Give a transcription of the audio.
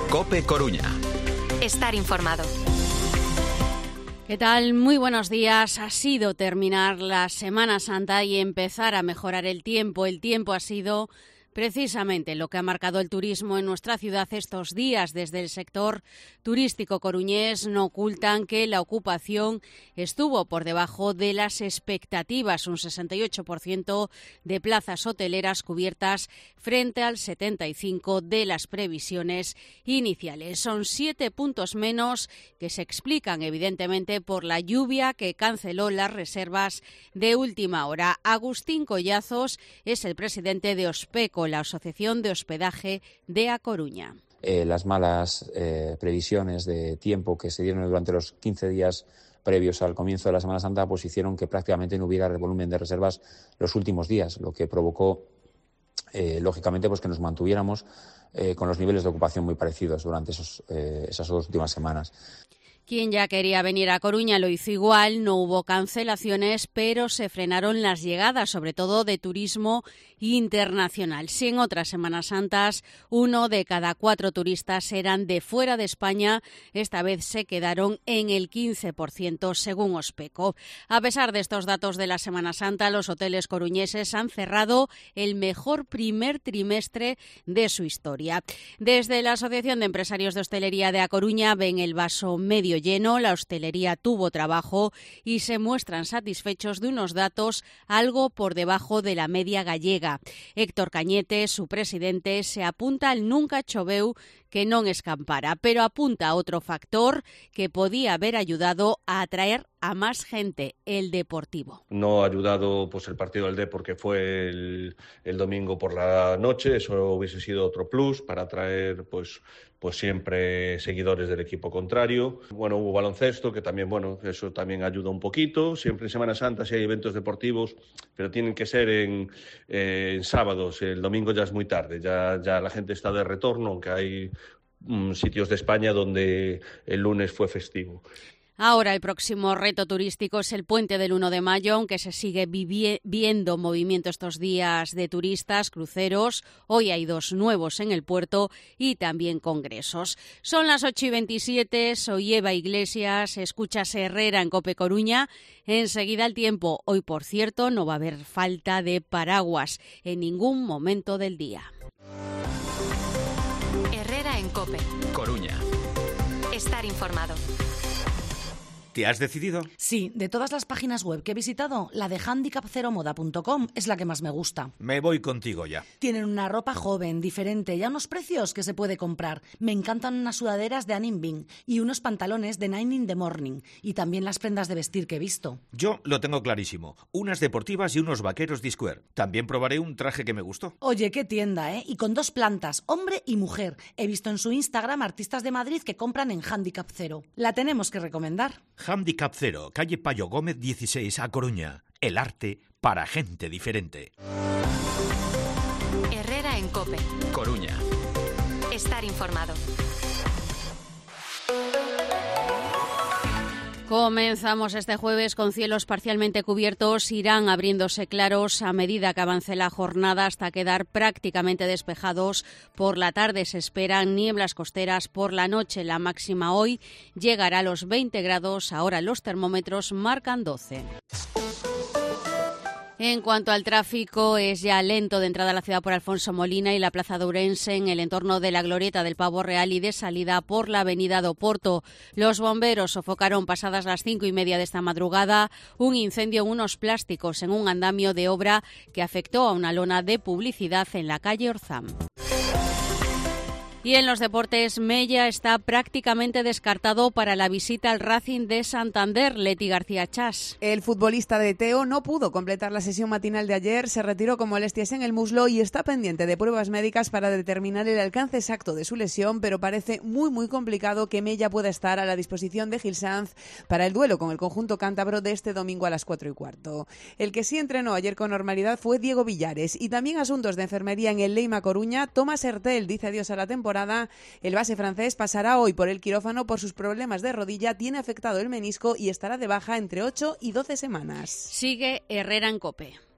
COPE Coruña. Estar informado. ¿Qué tal? Muy buenos días. Ha sido terminar la Semana Santa y empezar a mejorar el tiempo. El tiempo ha sido precisamente lo que ha marcado el turismo en nuestra ciudad estos días. Desde el sector turístico coruñés no ocultan que la ocupación estuvo por debajo de las expectativas, un 68% de plazas hoteleras cubiertas frente al 75% de las previsiones iniciales. Son 7 puntos menos que se explican evidentemente por la lluvia que canceló las reservas de última hora. Agustín Collazos es el presidente de Ospeco, la Asociación de Hospedaje de A Coruña. Las malas previsiones de tiempo que se dieron durante los 15 días previos al comienzo de la Semana Santa pues hicieron que prácticamente no hubiera volumen de reservas los últimos días, lo que provocó lógicamente pues que nos mantuviéramos con los niveles de ocupación muy parecidos durante esas 2 últimas semanas. Quien ya quería venir a Coruña lo hizo igual, no hubo cancelaciones, pero se frenaron las llegadas, sobre todo de turismo internacional. Si en otras Semanas Santas 1 de cada 4 turistas eran de fuera de España, esta vez se quedaron en el 15% según Ospeco. A pesar de estos datos de la Semana Santa, los hoteles coruñeses han cerrado el mejor primer trimestre de su historia. Desde la Asociación de Empresarios de Hostelería de A Coruña ven el vaso medio lleno, la hostelería tuvo trabajo y se muestran satisfechos de unos datos algo por debajo de la media gallega. Héctor Cañete, su presidente, se apunta al nunca choveu que non escampara, pero apunta a otro factor que podía haber ayudado a atraer a más gente, el Deportivo. No ha ayudado pues el partido del Dep porque fue el domingo por la noche, eso hubiese sido otro plus para atraer pues siempre seguidores del equipo contrario. Bueno, hubo baloncesto, que también, eso también ayuda un poquito. Siempre en Semana Santa sí hay eventos deportivos, pero tienen que ser en sábados. El domingo ya es muy tarde, ya la gente está de retorno, aunque hay sitios de España donde el lunes fue festivo. Ahora el próximo reto turístico es el puente del 1 de mayo, aunque se sigue viendo movimiento estos días de turistas, cruceros. Hoy hay 2 nuevos en el puerto y también congresos. Son las 8:27, soy Eva Iglesias, escuchas Herrera en COPE Coruña. Enseguida el tiempo. Hoy, por cierto, no va a haber falta de paraguas en ningún momento del día. Herrera en COPE Coruña. Estar informado. ¿Te has decidido? Sí, de todas las páginas web que he visitado, la de handicapceromoda.com es la que más me gusta. Me voy contigo ya. Tienen una ropa joven, diferente y a unos precios que se puede comprar. Me encantan unas sudaderas de Anne Bing y unos pantalones de 9 in the Morning. Y también las prendas de vestir que he visto. Yo lo tengo clarísimo. Unas deportivas y unos vaqueros D-Square. También probaré un traje que me gustó. Oye, qué tienda, ¿eh? Y con 2 plantas, hombre y mujer. He visto en su Instagram artistas de Madrid que compran en Handicap Cero. La tenemos que recomendar. Handicap Cero, calle Payo Gómez 16, A Coruña. El arte para gente diferente. Herrera en COPE Coruña. Estar informado. Comenzamos este jueves con cielos parcialmente cubiertos, irán abriéndose claros a medida que avance la jornada hasta quedar prácticamente despejados. Por la tarde se esperan nieblas costeras, por la noche la máxima hoy llegará a los 20 grados, ahora los termómetros marcan 12. En cuanto al tráfico, es ya lento de entrada a la ciudad por Alfonso Molina y la Plaza de Ourense en el entorno de la Glorieta del Pavo Real y de salida por la Avenida do Porto. Los bomberos sofocaron pasadas las 5:30 de esta madrugada un incendio en unos plásticos en un andamio de obra que afectó a una lona de publicidad en la calle Orzam. Y en los deportes, Mella está prácticamente descartado para la visita al Racing de Santander. Leti García Chas. El futbolista de Teo no pudo completar la sesión matinal de ayer, se retiró con molestias en el muslo y está pendiente de pruebas médicas para determinar el alcance exacto de su lesión, pero parece muy complicado que Mella pueda estar a la disposición de Gil Sanz para el duelo con el conjunto cántabro de este domingo a las 4:15. El que sí entrenó ayer con normalidad fue Diego Villares y también asuntos de enfermería en el Leima Coruña. Tomás Hertel dice adiós a la temporada. El base francés pasará hoy por el quirófano por sus problemas de rodilla, tiene afectado el menisco y estará de baja entre 8 y 12 semanas. Sigue Herrera en COPE.